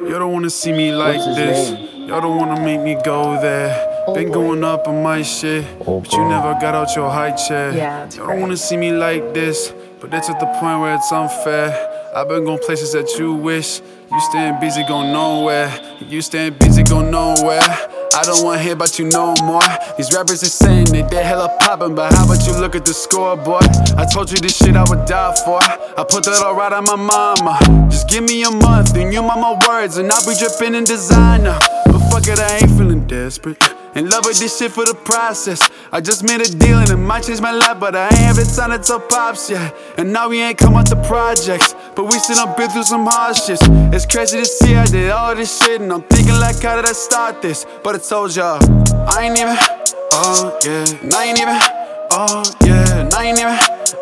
Y'all don't wanna see me like this. Y'all don't wanna make me go there. Been going up on my shit, but you never got out your high chair. Y'all don't wanna see me like this, but that's at the point where it's unfair. I've been going places that you wish. You staying busy, go nowhere. You staying busy, go nowhere. I don't wanna hear about you no more. These rappers are saying that they hella poppin', but how about you look at the scoreboard? I told you this shit I would die for. I put that all right on my mama. Just give me a month and you mind my words, and I'll be drippin' in designer. But fuck it, I ain't feeling desperate. In love with this shit for the process. I just made a deal and it might change my life, but I ain't have the time to tell pops yet. And now we ain't come out the projects, but we still done been through some hardships. It's crazy to see I did all this shit, and I'm thinking like, how did I start this? But I told y'all, I ain't even, oh yeah. And I ain't even, oh yeah. And I ain't even,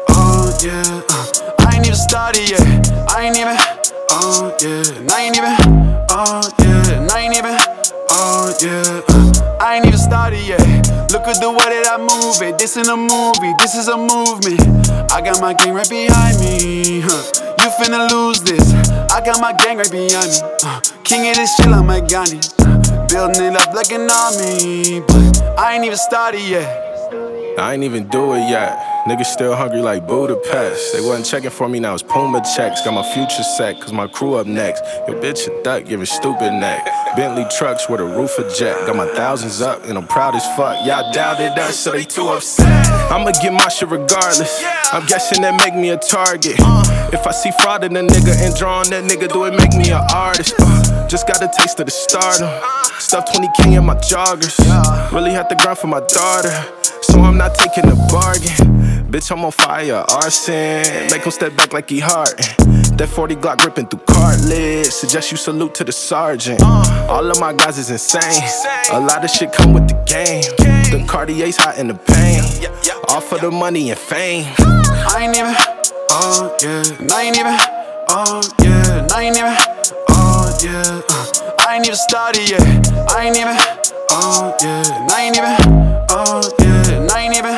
oh yeah. I ain't even started yet. I ain't even, oh yeah. And I ain't even, oh yeah. And I ain't even, oh yeah. I ain't even started yet. Look at the way that I move it. This ain't a movie, this is a movement. I got my gang right behind me. You finna lose this. I got my gang right behind me. King of this shit like my Gandhi. Building it up like an army, but I ain't even started yet. I ain't even do it yet. Niggas still hungry like Budapest. They wasn't checking for me, now it's Puma checks. Got my future set, cause my crew up next. Your bitch a duck, giving stupid neck. Bentley trucks with a roof of jet. Got my thousands up and I'm proud as fuck. Y'all doubted us, so they too upset. I'ma get my shit regardless. I'm guessing that make me a target. If I see fraud in a nigga and drawing that nigga, do it make me an artist? Just got a taste of the stardom. Stuff 20K in my joggers. Really had to grind for my daughter, so I'm not taking a bargain. Bitch, I'm on fire, arson. Make him step back like he hardened. That 40 Glock ripping through cartilage. Suggest you salute to the sergeant. All of my guys is insane. A lot of shit come with the game. The Cartier's hot in the pain. All for the money and fame. I ain't even, oh yeah. And I ain't even, oh yeah. And I ain't even, oh yeah. I ain't even started yet. I ain't even, oh yeah. And I ain't even, oh yeah. And I ain't even,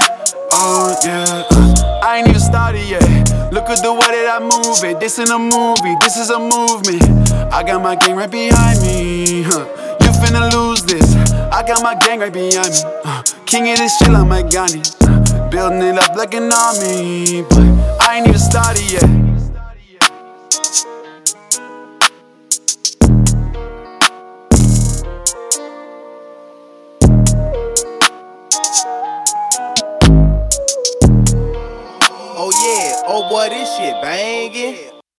oh yeah. I ain't even started yet. Look at the way that I move it. This ain't a movie, this is a movement. I got my gang right behind me. You finna lose this. I got my gang right behind me. King of this shit like my Gandhi. Building it up like an army, but I ain't even started yet. Oh yeah, oh boy, this shit bangin'.